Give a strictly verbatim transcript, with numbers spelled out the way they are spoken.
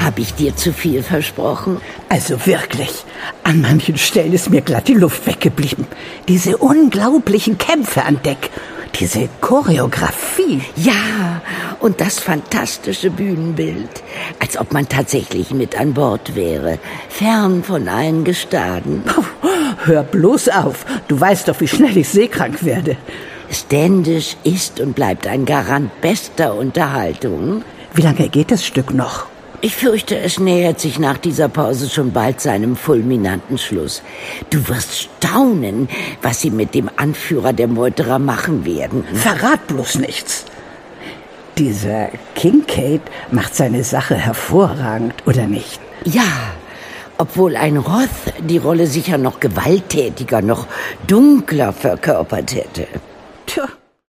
Habe ich dir zu viel versprochen? Also wirklich, an manchen Stellen ist mir glatt die Luft weggeblieben. Diese unglaublichen Kämpfe an Deck, diese Choreografie. Ja, und das fantastische Bühnenbild. Als ob man tatsächlich mit an Bord wäre, fern von allen Gestaden. Hör bloß auf, du weißt doch, wie schnell ich seekrank werde. Standish ist und bleibt ein Garant bester Unterhaltung. Wie lange geht das Stück noch? Ich fürchte, es nähert sich nach dieser Pause schon bald seinem fulminanten Schluss. Du wirst staunen, was sie mit dem Anführer der Meuterer machen werden. Verrat bloß nichts. Dieser Kincaid macht seine Sache hervorragend, oder nicht? Ja, obwohl ein Roth die Rolle sicher noch gewalttätiger, noch dunkler verkörpert hätte.